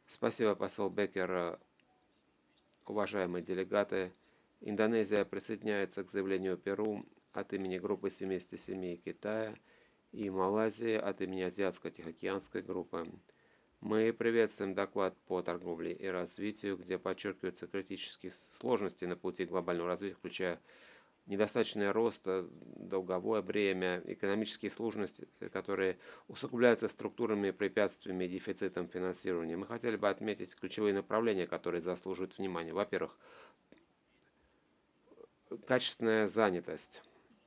Спасибо, посол Беккер, уважаемые делегаты. Индонезия присоединяется к заявлению Перу от имени группы 77 Китая и Малайзии от имени Азиатско-Тихоокеанской группы. Мы приветствуем доклад по торговле и развитию, где подчеркиваются критические сложности на пути глобального развития, включая недостаточный рост, долговое бремя, экономические сложности, которые усугубляются структурными препятствиями и дефицитом финансирования. Мы хотели бы отметить ключевые направления, которые заслуживают внимания. Во-первых, качественная занятость.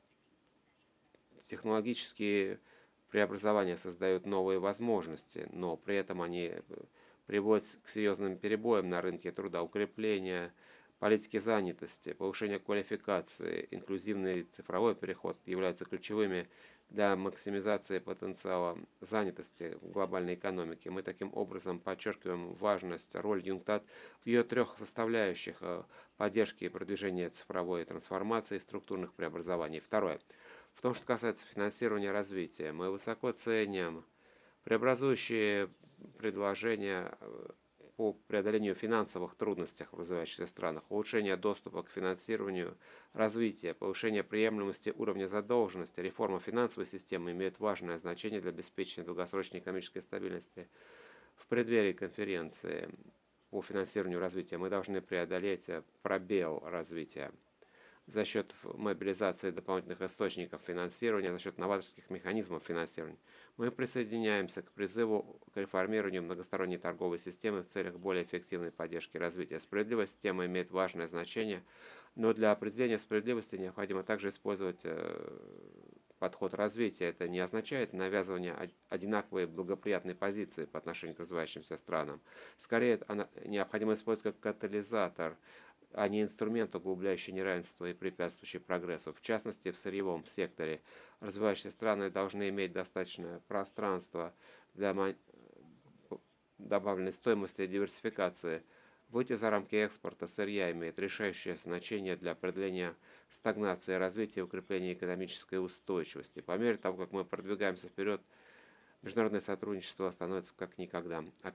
Технологические преобразования создают новые возможности, но при этом они приводят к серьезным перебоям на рынке труда, укрепление политики занятости, повышение квалификации, инклюзивный цифровой переход являются ключевыми для максимизации потенциала занятости в глобальной экономике. Мы таким образом подчеркиваем важность, роль ЮНКТАД в ее трех составляющих поддержки и продвижения цифровой трансформации и структурных преобразований. Второе. В том, что касается финансирования развития, мы высоко ценим преобразующие предложения по преодолению финансовых трудностей в развивающихся странах, улучшение доступа к финансированию развития, повышение приемлемости уровня задолженности, реформа финансовой системы имеют важное значение для обеспечения долгосрочной экономической стабильности. В преддверии конференции по финансированию развития мы должны преодолеть пробел развития за счет мобилизации дополнительных источников финансирования, за счет новаторских механизмов финансирования. Мы присоединяемся к призыву к реформированию многосторонней торговой системы в целях более эффективной поддержки развития. Справедливая система имеет важное значение, но для определения справедливости необходимо также использовать подход развития. Это не означает навязывание одинаковой благоприятной позиции по отношению к развивающимся странам. Скорее, необходимо использовать как катализатор, а не инструмент, углубляющий неравенство и препятствующий прогрессу. В частности, в сырьевом секторе развивающиеся страны должны иметь достаточное пространство для добавленной стоимости и диверсификации. Выйти за рамки экспорта сырья имеет решающее значение для преодоления стагнации развития и укрепления экономической устойчивости. По мере того, как мы продвигаемся вперед, международное сотрудничество становится как никогда